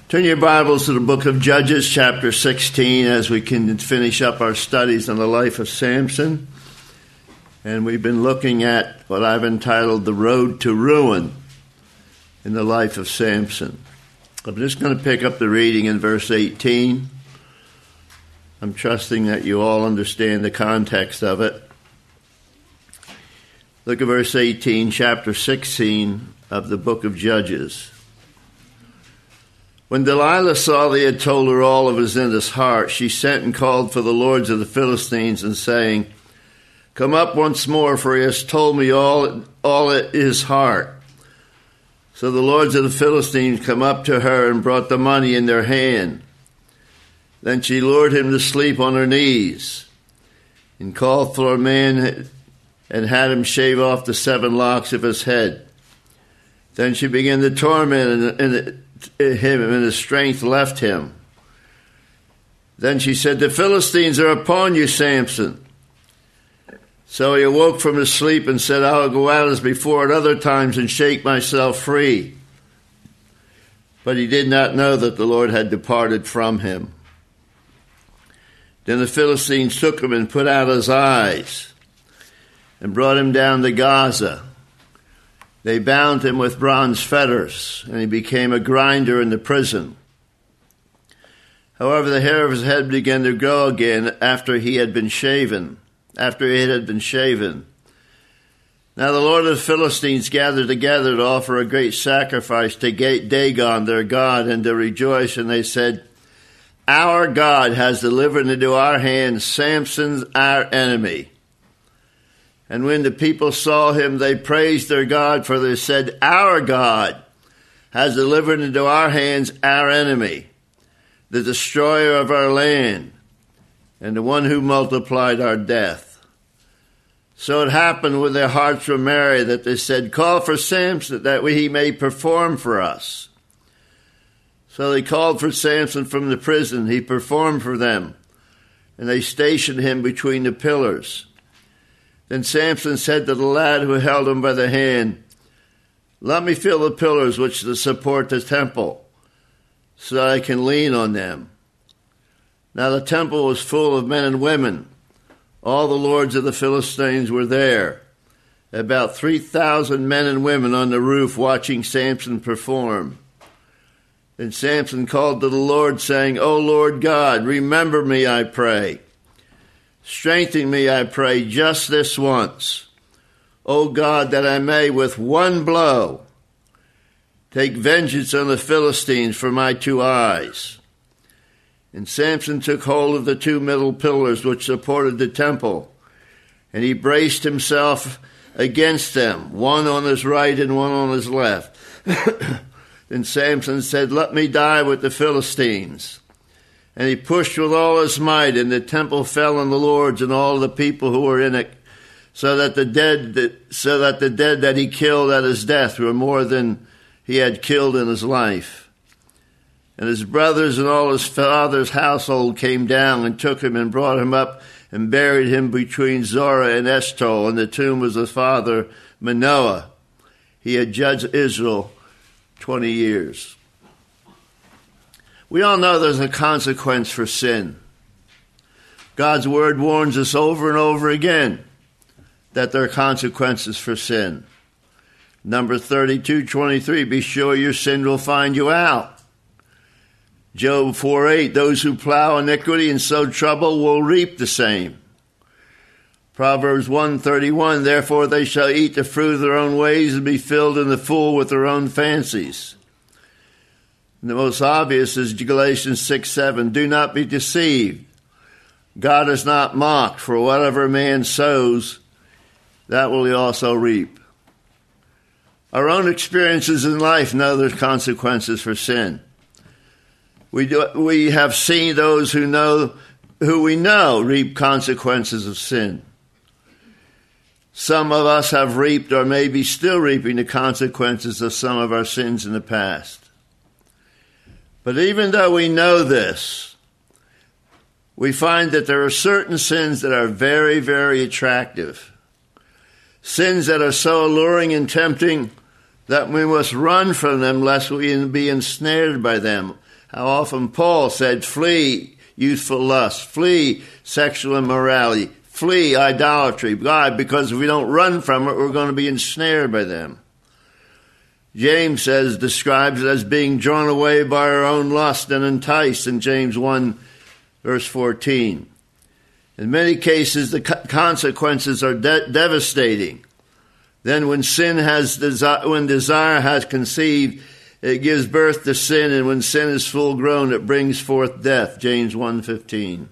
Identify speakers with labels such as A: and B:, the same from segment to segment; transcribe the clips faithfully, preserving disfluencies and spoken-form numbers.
A: Turn your Bibles to the book of Judges, chapter sixteen, as we can finish up our studies on the life of Samson. And we've been looking at what I've entitled The Road to Ruin in the life of Samson. I'm just going to pick up the reading in verse eighteen. I'm trusting that you all understand the context of it. Look at verse eighteen, chapter sixteen of the book of Judges. When Delilah saw that he had told her all of was in his heart, she sent and called for the lords of the Philistines, and saying, "Come up once more, for he has told me all, all at his heart." So the lords of the Philistines come up to her and brought the money in their hand. Then she lured him to sleep on her knees, and called for a man and had him shave off the seven locks of his head. Then she began to torment and, and him, and his strength left him. Then she said, "The Philistines are upon you, Samson." So he awoke from his sleep and said, "I will go out as before at other times and shake myself free." But he did not know that the Lord had departed from him. Then the Philistines took him and put out his eyes and brought him down to Gaza. They bound him with bronze fetters, and he became a grinder in the prison. However, the hair of his head began to grow again after he had been shaven, after it had been shaven. Now the Lord of the Philistines gathered together to offer a great sacrifice to Dagon, their god, and to rejoice, and they said, "Our God has delivered into our hands Samson, our enemy." And when the people saw him, they praised their God, for they said, "Our God has delivered into our hands our enemy, the destroyer of our land, and the one who multiplied our death." So it happened when their hearts were merry that they said, "Call for Samson, that he may perform for us." So they called for Samson from the prison. He performed for them, and they stationed him between the pillars. Then Samson said to the lad who held him by the hand, "Let me feel the pillars which support the temple, so that I can lean on them." Now the temple was full of men and women. All the lords of the Philistines were there, about three thousand men and women on the roof watching Samson perform. Then Samson called to the Lord, saying, "O Lord God, remember me, I pray. Strengthen me, I pray, just this once, O God, that I may with one blow take vengeance on the Philistines for my two eyes." And Samson took hold of the two middle pillars which supported the temple, and he braced himself against them, one on his right and one on his left. Then Samson said, "Let me die with the Philistines." And he pushed with all his might, and the temple fell on the lords and all the people who were in it, so that the dead, so that the dead that he killed at his death were more than he had killed in his life. And his brothers and all his father's household came down and took him and brought him up and buried him between Zorah and Eshtaol in the tomb of his father Manoah. He had judged Israel twenty years. We all know there's a consequence for sin. God's word warns us over and over again that there are consequences for sin. Number thirty-two twenty-three, be sure your sin will find you out. Job four eight, those who plow iniquity and sow trouble will reap the same. Proverbs one thirty-one, therefore they shall eat the fruit of their own ways and be filled in the full with their own fancies. And the most obvious is Galatians six seven, do not be deceived. God is not mocked, for whatever man sows, that will he also reap. Our own experiences in life know there's consequences for sin. We do, we have seen those who know, who we know reap consequences of sin. Some of us have reaped or may be still reaping the consequences of some of our sins in the past. But even though we know this, we find that there are certain sins that are very, very attractive. Sins that are so alluring and tempting that we must run from them lest we be ensnared by them. How often Paul said, flee youthful lust, flee sexual immorality, flee idolatry. Why? Because if we don't run from it, we're going to be ensnared by them. James says, describes it as being drawn away by our own lust and enticed in James one, verse fourteen. In many cases, the consequences are de- devastating. Then when sin has desi- when desire has conceived, it gives birth to sin, and when sin is full grown, it brings forth death. James one fifteen.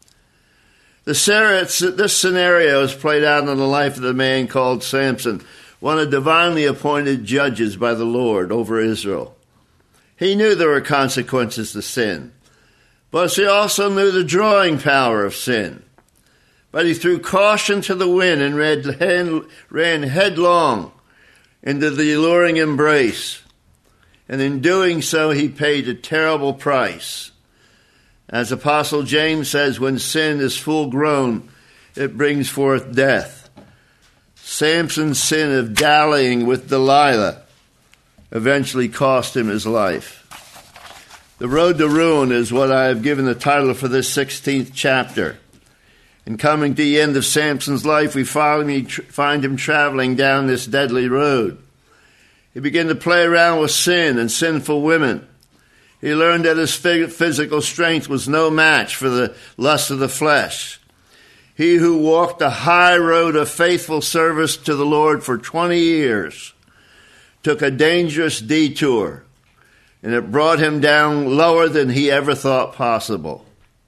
A: The, this scenario is played out in the life of the man called Samson, one of divinely appointed judges by the Lord over Israel. He knew there were consequences to sin, but he also knew the drawing power of sin. But he threw caution to the wind and ran, ran headlong into the alluring embrace. And in doing so, he paid a terrible price. As Apostle James says, when sin is full grown, it brings forth death. Samson's sin of dallying with Delilah eventually cost him his life. The road to ruin is what I have given the title for this sixteenth chapter. In coming to the end of Samson's life, we find him traveling down this deadly road. He began to play around with sin and sinful women. He learned that his physical strength was no match for the lust of the flesh. He who walked the high road of faithful service to the Lord for twenty years took a dangerous detour, and it brought him down lower than he ever thought possible.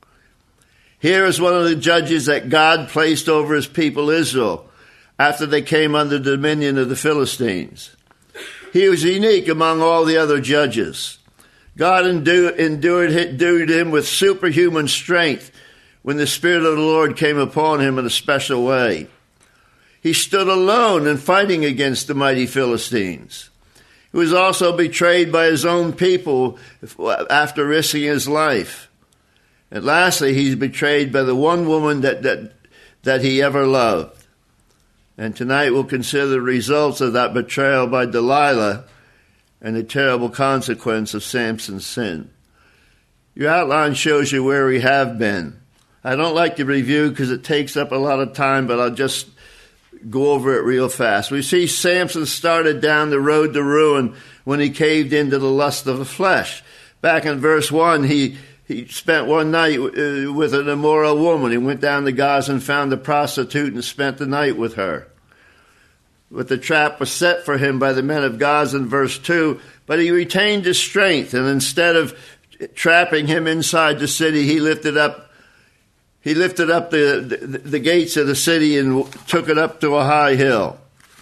A: Here is one of the judges that God placed over his people Israel after they came under the dominion of the Philistines. He was unique among all the other judges. God endured, endured, endured him with superhuman strength when the Spirit of the Lord came upon him in a special way. He stood alone in fighting against the mighty Philistines. He was also betrayed by his own people after risking his life. And lastly, he's betrayed by the one woman that, that, that he ever loved. And tonight we'll consider the results of that betrayal by Delilah and the terrible consequence of Samson's sin. Your outline shows you where we have been. I don't like to review because it takes up a lot of time, but I'll just go over it real fast. We see Samson started down the road to ruin when he caved into the lust of the flesh. Back in verse one, he, he spent one night with an immoral woman. He went down to Gaza and found a prostitute and spent the night with her. But the trap was set for him by the men of Gaza in verse two, but he retained his strength, and instead of trapping him inside the city, he lifted up he lifted up the, the, the gates of the city and took it up to a high hill.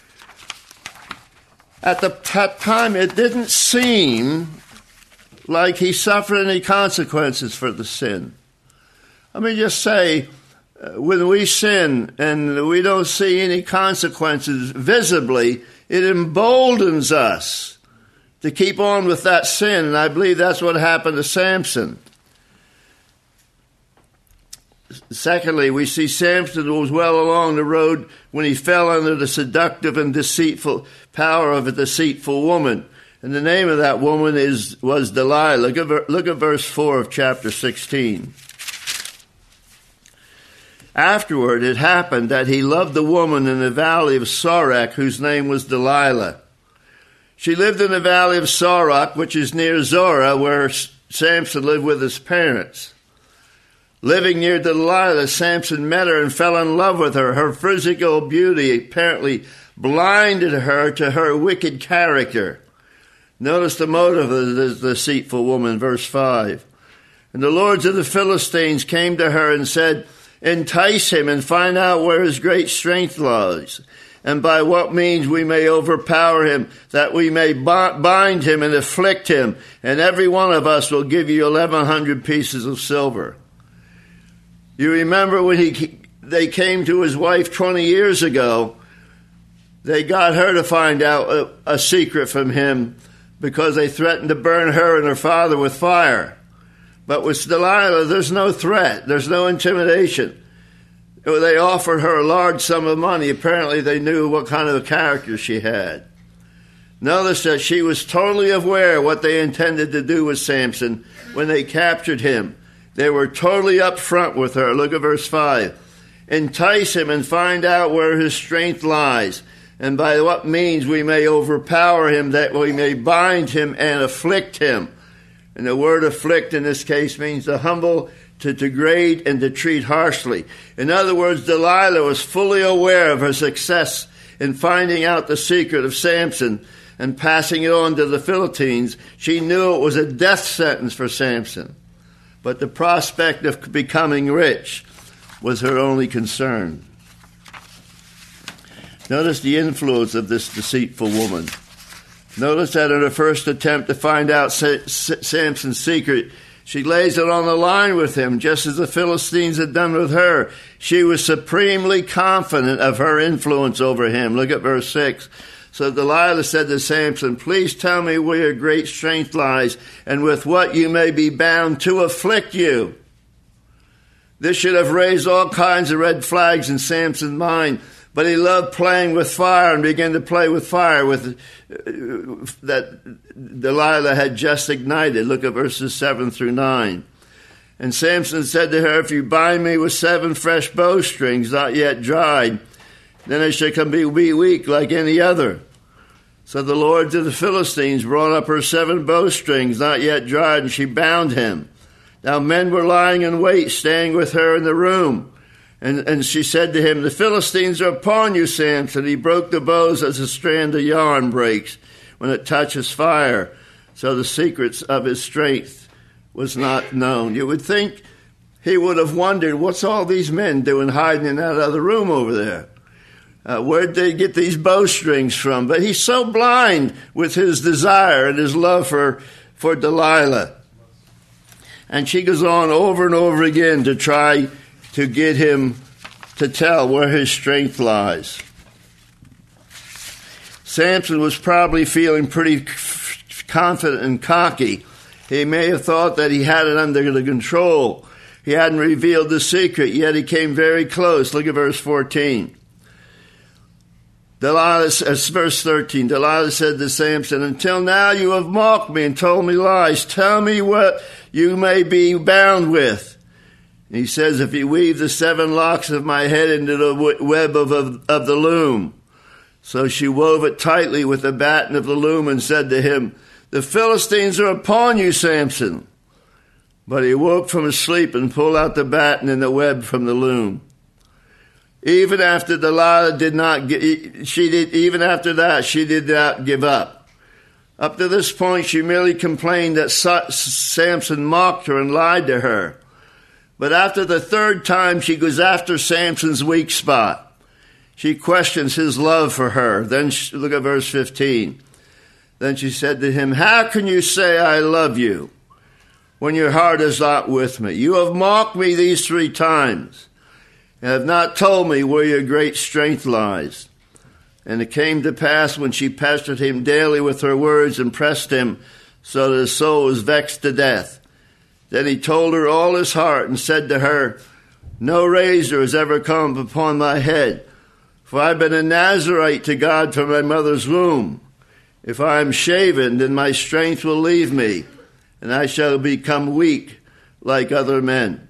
A: At the at time, it didn't seem like he suffered any consequences for the sin. Let me just say, when we sin and we don't see any consequences visibly, it emboldens us to keep on with that sin. And I believe that's what happened to Samson. Secondly, we see Samson was well along the road when he fell under the seductive and deceitful power of a deceitful woman. And the name of that woman is was Delilah. Look at, look at verse four of chapter sixteen. Afterward, it happened that he loved a woman in the valley of Sorek, whose name was Delilah. She lived in the valley of Sorek, which is near Zorah, where Samson lived with his parents. Living near Delilah, Samson met her and fell in love with her. Her physical beauty apparently blinded her to her wicked character. Notice the motive of the deceitful woman, verse five. And the lords of the Philistines came to her and said, entice him and find out where his great strength lies, and by what means we may overpower him, that we may bind him and afflict him, and every one of us will give you eleven hundred pieces of silver. You remember when he they came to his wife twenty years ago, they got her to find out a, a secret from him because they threatened to burn her and her father with fire. But with Delilah, there's no threat. There's no intimidation. They offered her a large sum of money. Apparently, they knew what kind of a character she had. Notice that she was totally aware what they intended to do with Samson when they captured him. They were totally upfront with her. Look at verse five. Entice him and find out where his strength lies, and by what means we may overpower him, that we may bind him and afflict him. And the word afflict in this case means to humble, to degrade, and to treat harshly. In other words, Delilah was fully aware of her success in finding out the secret of Samson and passing it on to the Philistines. She knew it was a death sentence for Samson. But the prospect of becoming rich was her only concern. Notice the influence of this deceitful woman. Notice that in her first attempt to find out Samson's secret, she lays it on the line with him, just as the Philistines had done with her. She was supremely confident of her influence over him. Look at verse six. So Delilah said to Samson, please tell me where your great strength lies, and with what you may be bound to afflict you. This should have raised all kinds of red flags in Samson's mind, but he loved playing with fire and began to play with fire with uh, that Delilah had just ignited. Look at verses seven through nine. And Samson said to her, if you bind me with seven fresh bowstrings not yet dried, then I shall come be weak like any other. So the lords of the Philistines brought up her seven bowstrings not yet dried, and she bound him. Now men were lying in wait, staying with her in the room. And, and she said to him, the Philistines are upon you, Samson. He broke the bows as a strand of yarn breaks when it touches fire. So the secrets of his strength was not known. You would think he would have wondered, what's all these men doing hiding in that other room over there? Uh, where'd they get these bowstrings from? But he's so blind with his desire and his love for, for Delilah. And she goes on over and over again to try to get him to tell where his strength lies. Samson was probably feeling pretty confident and cocky. He may have thought that he had it under the control. He hadn't revealed the secret, yet he came very close. Look at verse fourteen. Delilah, uh, verse thirteen, Delilah said to Samson, until now you have mocked me and told me lies. Tell me what you may be bound with. And he says, if you weave the seven locks of my head into the web of, of, of the loom. So she wove it tightly with the batten of the loom and said to him, the Philistines are upon you, Samson. But he woke from his sleep and pulled out the batten and the web from the loom. Even after Delilah did not, she did, even after that, she did not give up. Up to this point, she merely complained that Samson mocked her and lied to her. But after the third time, she goes after Samson's weak spot. She questions his love for her. Then she, look at verse fifteen. Then she said to him, how can you say I love you when your heart is not with me? You have mocked me these three times, and have not told me where your great strength lies. And it came to pass when she pestered him daily with her words and pressed him so that his soul was vexed to death. Then he told her all his heart and said to her, no razor has ever come upon my head, for I've been a Nazarite to God from my mother's womb. If I am shaven, then my strength will leave me, and I shall become weak like other men.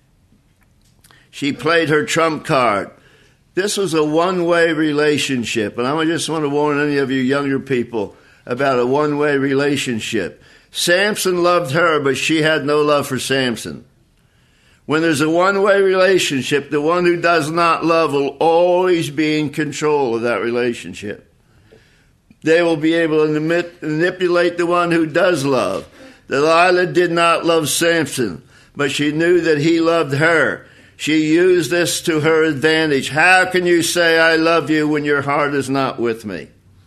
A: She played her trump card. This was a one-way relationship, and I just want to warn any of you younger people about a one-way relationship. Samson loved her, but she had no love for Samson. When there's a one-way relationship, the one who does not love will always be in control of that relationship. They will be able to manipulate the one who does love. Delilah did not love Samson, but she knew that he loved her. She used this to her advantage. How can you say I love you when your heart is not with me?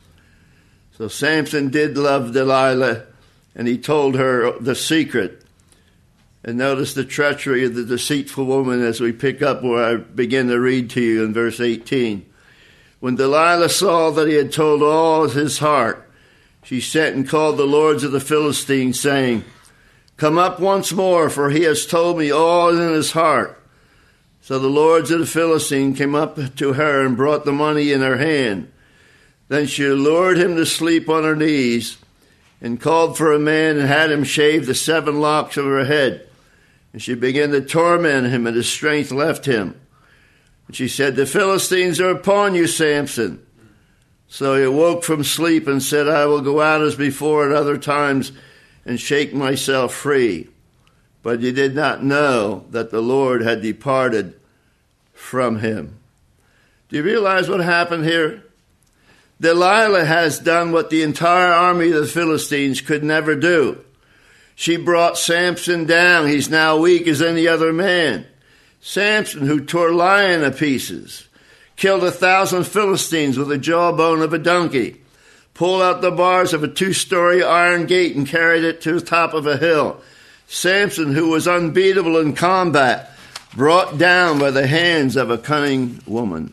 A: So Samson did love Delilah, and he told her the secret. And notice the treachery of the deceitful woman as we pick up where I begin to read to you in verse eighteen. When Delilah saw that he had told all his heart, she sent and called the lords of the Philistines, saying, come up once more, for he has told me all in his heart. So the lords of the Philistines came up to her and brought the money in her hand. Then she lured him to sleep on her knees and called for a man and had him shave the seven locks of her head. And she began to torment him, and his strength left him. And she said, "The Philistines are upon you, Samson." So he awoke from sleep and said, "I will go out as before at other times and shake myself free." But he did not know that the Lord had departed from him. Do you realize what happened here? Delilah has done what the entire army of the Philistines could never do. She brought Samson down. He's now weak as any other man. Samson, who tore lion to pieces, killed a thousand Philistines with the jawbone of a donkey, pulled out the bars of a two-story iron gate and carried it to the top of a hill. Samson, who was unbeatable in combat, brought down by the hands of a cunning woman.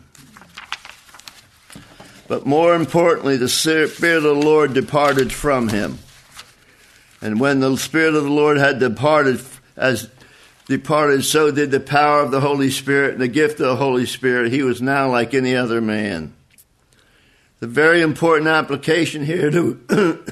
A: But more importantly, the Spirit of the Lord departed from him. And when the Spirit of the Lord had departed, as departed, so did the power of the Holy Spirit and the gift of the Holy Spirit. He was now like any other man. The very important application here to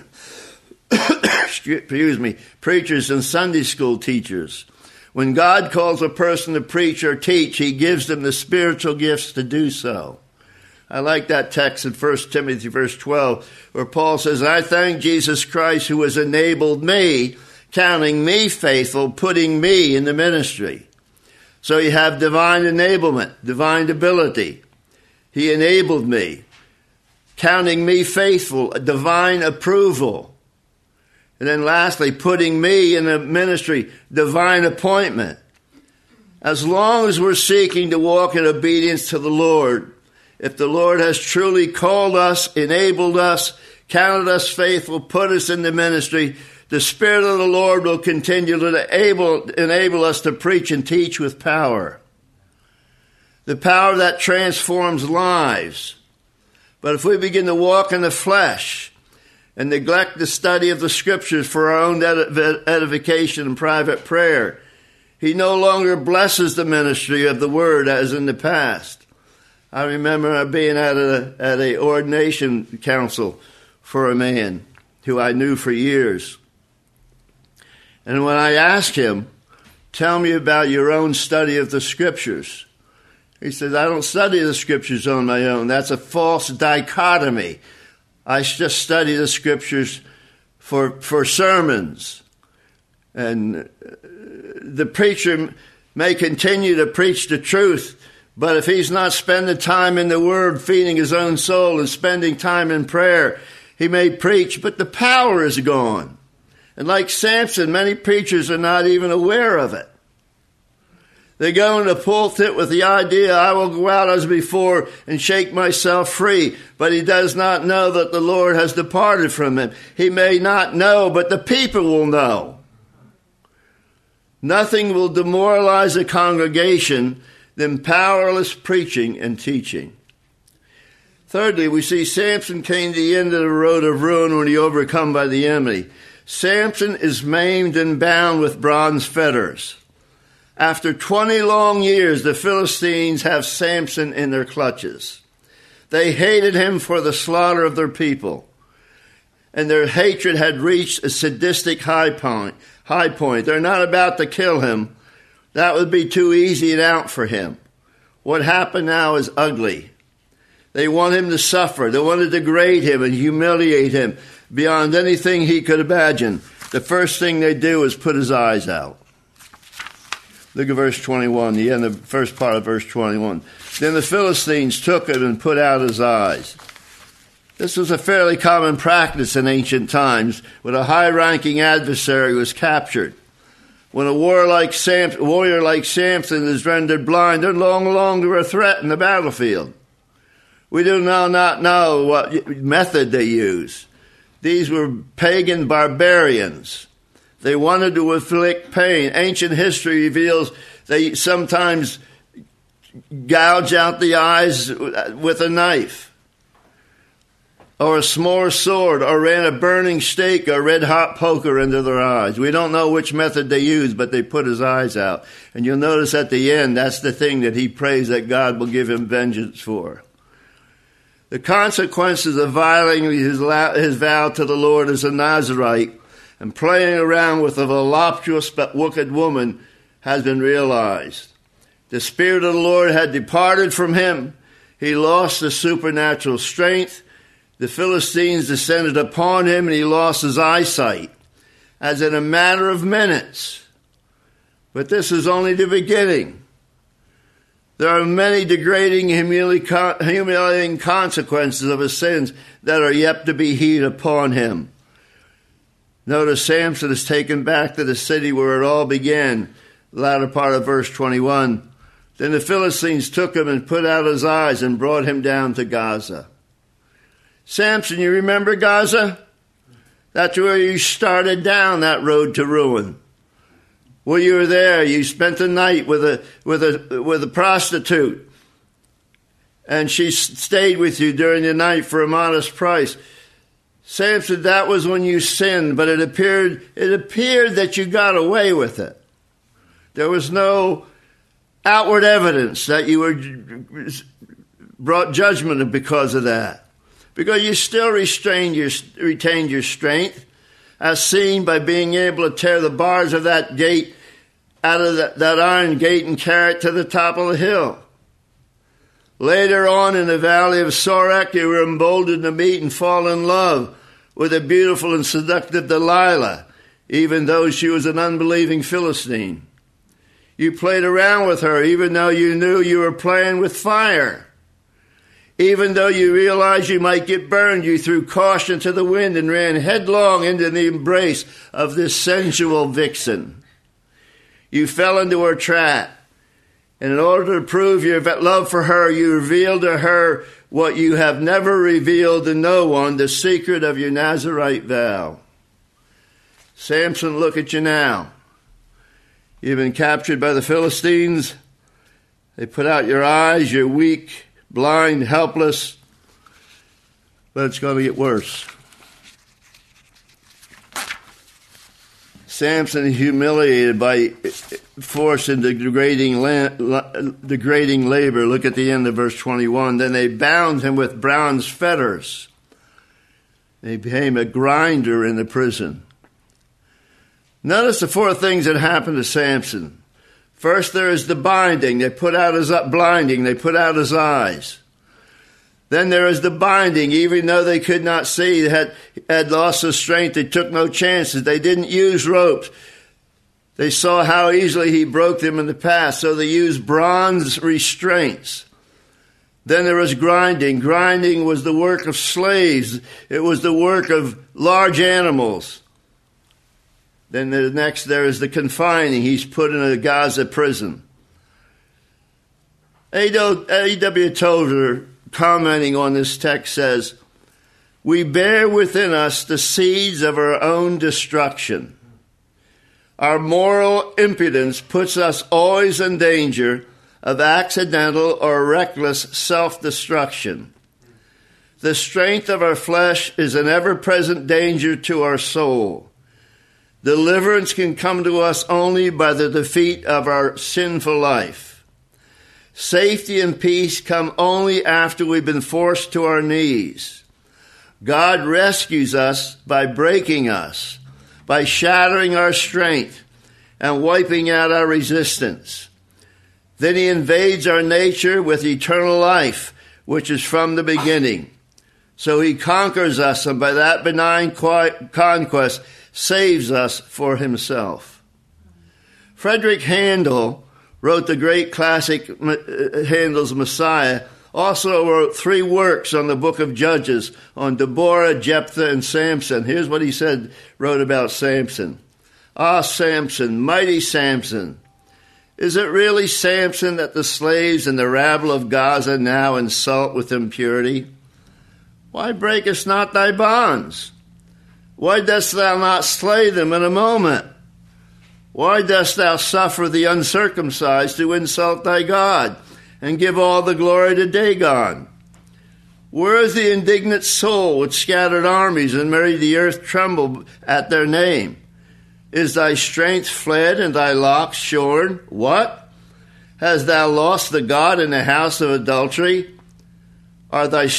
A: excuse me, preachers and Sunday school teachers. When God calls a person to preach or teach, he gives them the spiritual gifts to do so. I like that text in First Timothy verse twelve, where Paul says, "I thank Jesus Christ who has enabled me, counting me faithful, putting me in the ministry." So you have divine enablement, divine ability. He enabled me, counting me faithful, divine approval. And then lastly, putting me in the ministry, divine appointment. As long as we're seeking to walk in obedience to the Lord, if the Lord has truly called us, enabled us, counted us faithful, put us in the ministry, the Spirit of the Lord will continue to enable, enable us to preach and teach with power. The power that transforms lives. But if we begin to walk in the flesh and neglect the study of the Scriptures for our own edification and private prayer, he no longer blesses the ministry of the Word as in the past. I remember being at a at a ordination council for a man who I knew for years. And when I asked him, "Tell me about your own study of the Scriptures," he said, "I don't study the Scriptures on my own. That's a false dichotomy. I just study the Scriptures for for sermons. And the preacher may continue to preach the truth, but if he's not spending time in the Word, feeding his own soul and spending time in prayer, he may preach, but the power is gone." And like Samson, many preachers are not even aware of it. They go in the pulpit with the idea, "I will go out as before and shake myself free." But he does not know that the Lord has departed from him. He may not know, but the people will know. Nothing will demoralize a congregation than powerless preaching and teaching. Thirdly, we see Samson came to the end of the road of ruin when he was overcome by the enemy. Samson is maimed and bound with bronze fetters. After twenty long years, the Philistines have Samson in their clutches. They hated him for the slaughter of their people, and their hatred had reached a sadistic high point. High point. They're not about to kill him. That would be too easy and out for him. What happened now is ugly. They want him to suffer. They want to degrade him and humiliate him beyond anything he could imagine. The first thing they do is put his eyes out. Look at verse twenty-one, the end of the first part of verse twenty-one. Then the Philistines took him and put out his eyes. This was a fairly common practice in ancient times when a high-ranking adversary was captured. When a warrior like Samson, warrior like Samson is rendered blind, they're no longer a threat in the battlefield. We do now not know what method they use. These were pagan barbarians. They wanted to inflict pain. Ancient history reveals they sometimes gouge out the eyes with a knife, or a small sword, or ran a burning stake or red-hot poker into their eyes. We don't know which method they used, but they put his eyes out. And you'll notice at the end, that's the thing that he prays that God will give him vengeance for. The consequences of violating his, his vow to the Lord as a Nazirite and playing around with a voluptuous but wicked woman has been realized. The Spirit of the Lord had departed from him. He lost his supernatural strength. The Philistines descended upon him, and he lost his eyesight, as in a matter of minutes. But this is only the beginning. There are many degrading, humiliating consequences of his sins that are yet to be heaped upon him. Notice Samson is taken back to the city where it all began, the latter part of verse twenty-one. Then the Philistines took him and put out his eyes and brought him down to Gaza. Samson, you remember Gaza? That's where you started down that road to ruin. Well, you were there. You spent the night with a with a with a prostitute, and she stayed with you during the night for a modest price. Samson, that was when you sinned, but it appeared it appeared that you got away with it. There was no outward evidence that you were brought judgment because of that, because you still restrained your retained your strength, as seen by being able to tear the bars of that gate out of that, that iron gate and carry it to the top of the hill. Later on in the valley of Sorek, you were emboldened to meet and fall in love with a beautiful and seductive Delilah, even though she was an unbelieving Philistine. You played around with her, even though you knew you were playing with fire. Even though you realized you might get burned, you threw caution to the wind and ran headlong into the embrace of this sensual vixen. You fell into her trap, and in order to prove your love for her, you revealed to her what you have never revealed to no one, the secret of your Nazirite vow. Samson, look at you now. You've been captured by the Philistines. They put out your eyes. You're weak, blind, helpless. But it's going to get worse. Samson, humiliated by forced into degrading, la- degrading labor. Look at the end of verse twenty-one. Then they bound him with bronze fetters. He became a grinder in the prison. Notice the four things that happened to Samson. First, there is the binding. They put out his blinding. They put out his eyes. Then there is the binding. Even though they could not see, they had, had lost their strength. They took no chances. They didn't use ropes. They saw how easily he broke them in the past, so they used bronze restraints. Then there was grinding. Grinding was the work of slaves. It was the work of large animals. Then the next there is the confining. He's put in a Gaza prison. A W Tozer, commenting on this text, says, "We bear within us the seeds of our own destruction. Our moral impudence puts us always in danger of accidental or reckless self-destruction. The strength of our flesh is an ever-present danger to our soul. Deliverance can come to us only by the defeat of our sinful life. Safety and peace come only after we've been forced to our knees. God rescues us by breaking us, by shattering our strength and wiping out our resistance. Then he invades our nature with eternal life, which is from the beginning. So he conquers us, and by that benign conquest saves us for himself." Frederick Handel wrote the great classic Handel's Messiah, also wrote three works on the book of Judges, on Deborah, Jephthah, and Samson. Here's what he said, wrote about Samson. "Ah, Samson, mighty Samson, is it really Samson that the slaves and the rabble of Gaza now insult with impurity? Why breakest not thy bonds? Why dost thou not slay them in a moment? Why dost thou suffer the uncircumcised to insult thy God and give all the glory to Dagon? Where is the indignant soul which scattered armies and made the earth tremble at their name? Is thy strength fled and thy locks shorn? What? Hast thou lost the God in the house of adultery? Are thy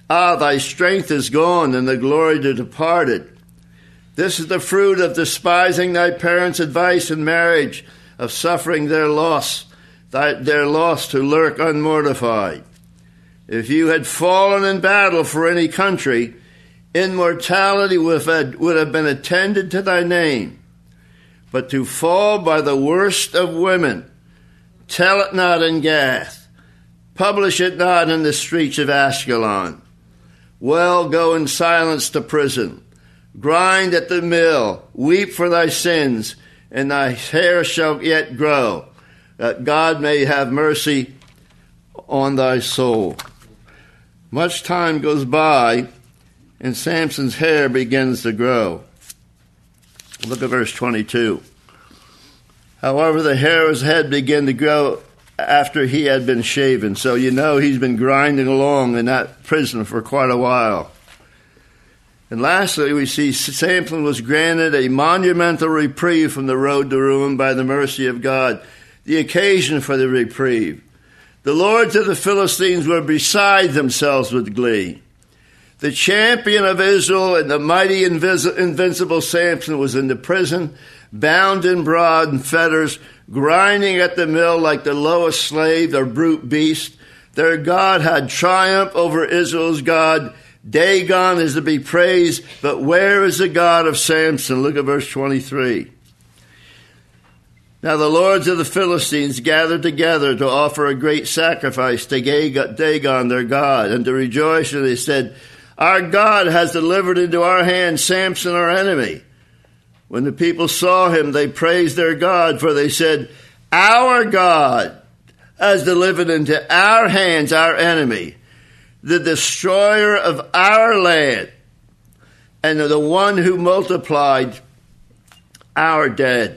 A: Ah, thy strength is gone, and the glory departed. This is the fruit of despising thy parents' advice in marriage, of suffering their loss, thy, their loss to lurk unmortified. If you had fallen in battle for any country, immortality would have, would have been attended to thy name. But to fall by the worst of women, tell it not in Gath, publish it not in the streets of Ashkelon. Well, go in silence to prison, grind at the mill, weep for thy sins, and thy hair shall yet grow, that God may have mercy on thy soul. Much time goes by, and Samson's hair begins to grow. Look at verse twenty-two. However, the hair of his head began to grow after he had been shaven. So you know he's been grinding along in that prison for quite a while. And lastly, we see Samson was granted a monumental reprieve from the road to ruin by the mercy of God. The occasion for the reprieve. The lords of the Philistines were beside themselves with glee. The champion of Israel and the mighty invis- invincible Samson was in the prison, bound in bronze fetters, grinding at the mill like the lowest slave or brute beast. Their God had triumphed over Israel's God. Dagon is to be praised, but where is the God of Samson? Look at verse twenty-three. Now the lords of the Philistines gathered together to offer a great sacrifice to Dagon their God, and to rejoice, and they said, Our God has delivered into our hands Samson our enemy. When the people saw him, they praised their God, for they said, Our God has delivered into our hands our enemy, the destroyer of our land, and the one who multiplied our dead.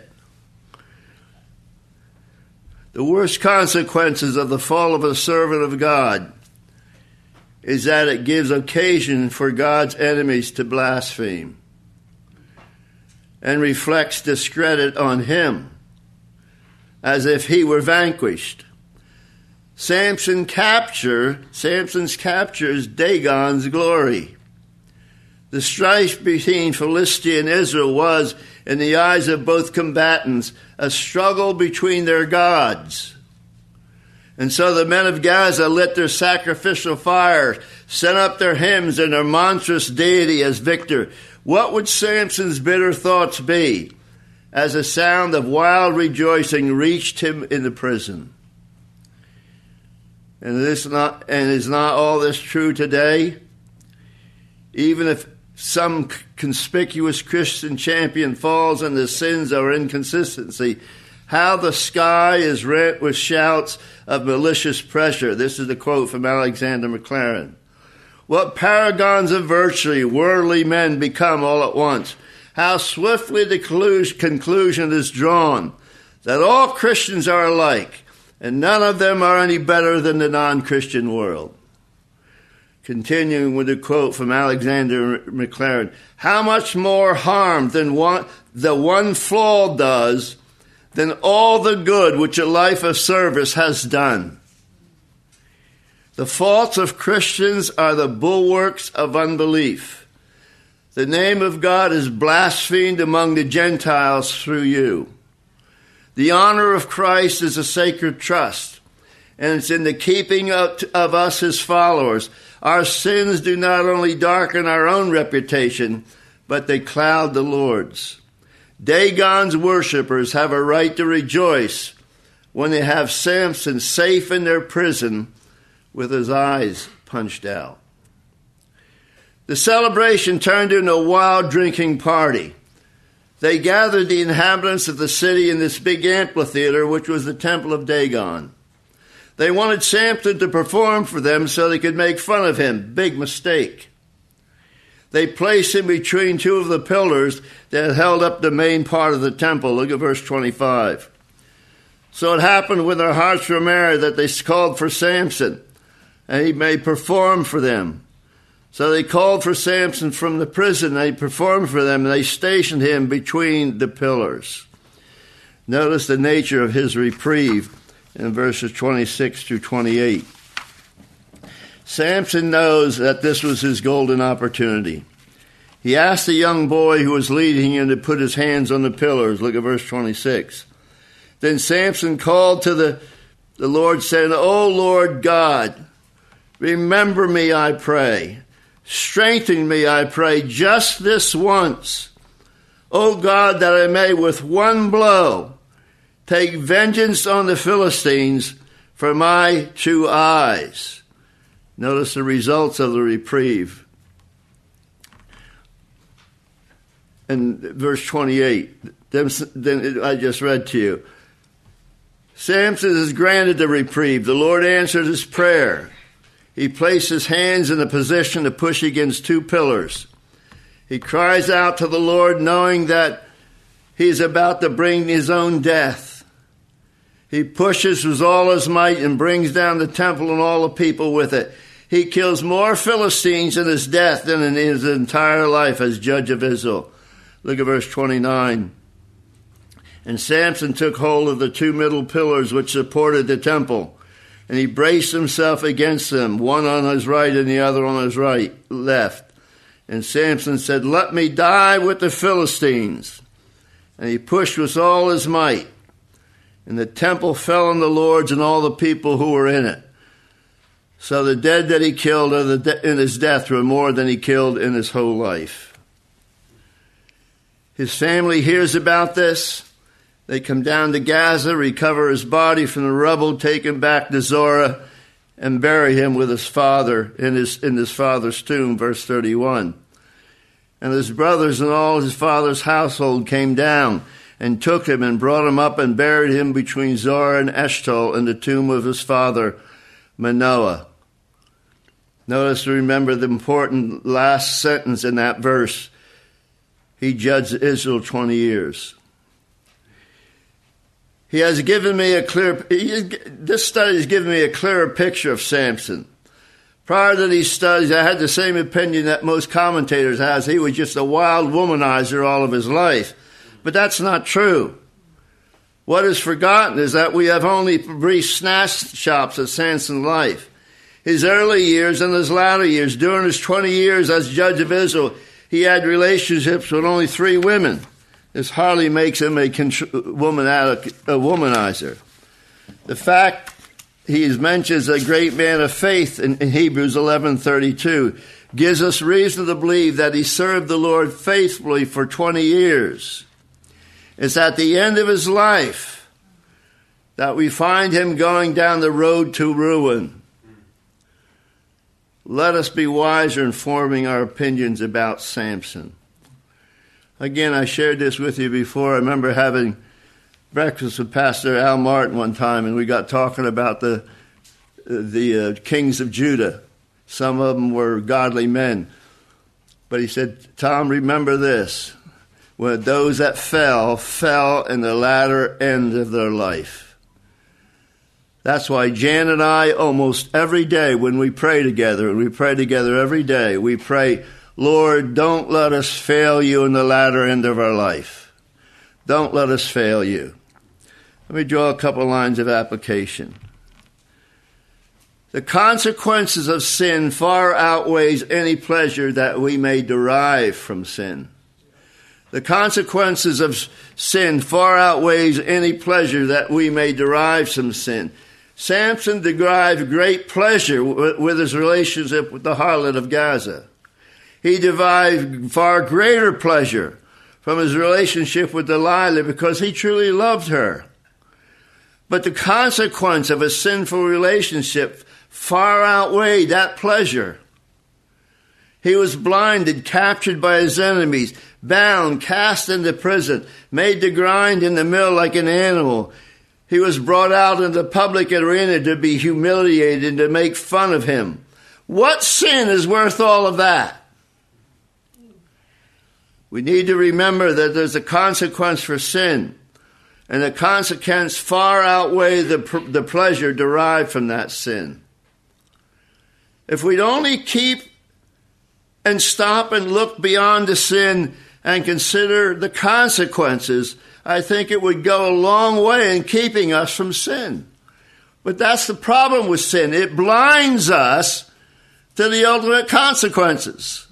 A: The worst consequences of the fall of a servant of God is that it gives occasion for God's enemies to blaspheme and reflects discredit on him as if he were vanquished. Samson capture, Samson's captures Dagon's glory. The strife between Philistia and Israel was, in the eyes of both combatants, a struggle between their gods. And so the men of Gaza lit their sacrificial fire, sent up their hymns and their monstrous deity as victor. What would Samson's bitter thoughts be as a sound of wild rejoicing reached him in the prison? And this not and is not all this true today? Even if some conspicuous Christian champion falls into sins or inconsistency, how the sky is rent with shouts of malicious pressure. This is the quote from Alexander Maclaren. What paragons of virtue worldly men become all at once. How swiftly the conclusion is drawn that all Christians are alike, and none of them are any better than the non-Christian world. Continuing with a quote from Alexander Maclaren, how much more harm than one, the one flaw does than all the good which a life of service has done. The faults of Christians are the bulwarks of unbelief. The name of God is blasphemed among the Gentiles through you. The honor of Christ is a sacred trust, and it's in the keeping of, of us, his followers. Our sins do not only darken our own reputation, but they cloud the Lord's. Dagon's worshippers have a right to rejoice when they have Samson safe in their prison with his eyes punched out. The celebration turned into a wild drinking party. They gathered the inhabitants of the city in this big amphitheater, which was the temple of Dagon. They wanted Samson to perform for them so they could make fun of him. Big mistake. They placed him between two of the pillars that held up the main part of the temple. Look at verse twenty-five. So it happened when their hearts were merry that they called for Samson, and he may perform for them. So they called for Samson from the prison. They performed for them, and they stationed him between the pillars. Notice the nature of his reprieve in verses twenty-six through twenty-eight. Samson knows that this was his golden opportunity. He asked the young boy who was leading him to put his hands on the pillars. Look at verse twenty-six. Then Samson called to the, the Lord, saying, O Lord God, remember me, I pray. Strengthen me, I pray, just this once. O God, that I may with one blow take vengeance on the Philistines for my two eyes. Notice the results of the reprieve. And verse twenty-eight, then, then I just read to you. Samson is granted the reprieve. The Lord answered his prayer. He placed his hands in a position to push against two pillars. He cries out to the Lord knowing that he's about to bring his own death. He pushes with all his might and brings down the temple and all the people with it. He kills more Philistines in his death than in his entire life as judge of Israel. Look at verse twenty-nine. And Samson took hold of the two middle pillars which supported the temple, and he braced himself against them, one on his right and the other on his right, left. And Samson said, let me die with the Philistines. And he pushed with all his might. And the temple fell on the lords and all the people who were in it. So the dead that he killed in his death were more than he killed in his whole life. His family hears about this. They come down to Gaza, recover his body from the rubble, take him back to Zorah, and bury him with his father in his in his father's tomb, verse thirty-one. And his brothers and all his father's household came down and took him and brought him up and buried him between Zorah and Eshtaol in the tomb of his father Manoah. Notice, remember the important last sentence in that verse. He judged Israel twenty years. He has given me a clear, this study has given me a clearer picture of Samson. Prior to these studies, I had the same opinion that most commentators has. He was just a wild womanizer all of his life. But that's not true. What is forgotten is that we have only brief snapshots of Samson's life. His early years and his latter years, during his twenty years as judge of Israel, he had relationships with only three women. This hardly makes him a, contr- woman, a womanizer. The fact he is mentioned as a great man of faith in, in Hebrews eleven thirty-two gives us reason to believe that he served the Lord faithfully for twenty years. It's at the end of his life that we find him going down the road to ruin. Let us be wiser in forming our opinions about Samson. Again, I shared this with you before. I remember having breakfast with Pastor Al Martin one time, and we got talking about the the uh, kings of Judah. Some of them were godly men. But he said, Tom, remember this. When those that fell, fell in the latter end of their life. That's why Jan and I, almost every day when we pray together, and we pray together every day, we pray, Lord, don't let us fail you in the latter end of our life. Don't let us fail you. Let me draw a couple lines of application. The consequences of sin far outweighs any pleasure that we may derive from sin. The consequences of sin far outweighs any pleasure that we may derive from sin. Samson derived great pleasure with his relationship with the harlot of Gaza. He derived far greater pleasure from his relationship with Delilah because he truly loved her. But the consequence of a sinful relationship far outweighed that pleasure. He was blinded, captured by his enemies, bound, cast into prison, made to grind in the mill like an animal. He was brought out in the public arena to be humiliated and to make fun of him. What sin is worth all of that? We need to remember that there's a consequence for sin, and the consequence far outweighs the, the pleasure derived from that sin. If we'd only keep and stop and look beyond the sin and consider the consequences, I think it would go a long way in keeping us from sin. But that's the problem with sin. It blinds us to the ultimate consequences.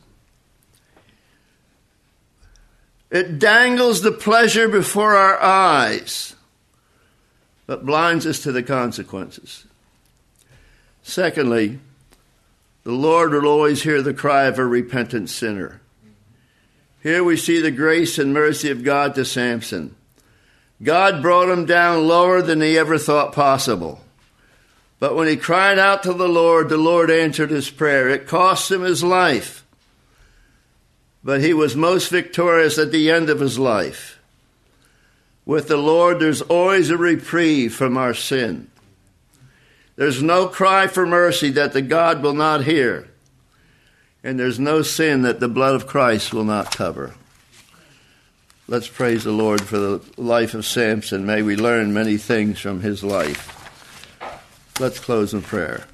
A: It dangles the pleasure before our eyes, but blinds us to the consequences. Secondly, the Lord will always hear the cry of a repentant sinner. Here we see the grace and mercy of God to Samson. God brought him down lower than he ever thought possible. But when he cried out to the Lord, the Lord answered his prayer. It cost him his life, but he was most victorious at the end of his life. With the Lord, there's always a reprieve from our sin. There's no cry for mercy that the God will not hear. And there's no sin that the blood of Christ will not cover. Let's praise the Lord for the life of Samson. May we learn many things from his life. Let's close in prayer.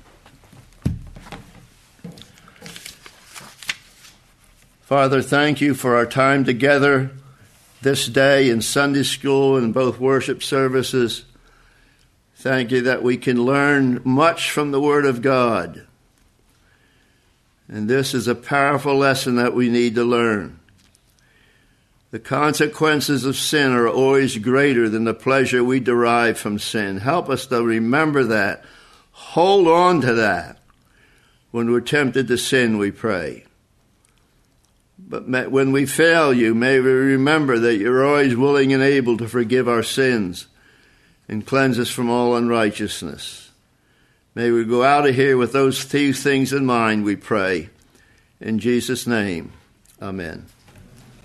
A: Father, thank you for our time together this day in Sunday school and both worship services. Thank you that we can learn much from the Word of God. And this is a powerful lesson that we need to learn. The consequences of sin are always greater than the pleasure we derive from sin. Help us to remember that. Hold on to that when we're tempted to sin, we pray. But when we fail you, may we remember that you're always willing and able to forgive our sins and cleanse us from all unrighteousness. May we go out of here with those two things in mind, we pray. In Jesus' name, amen.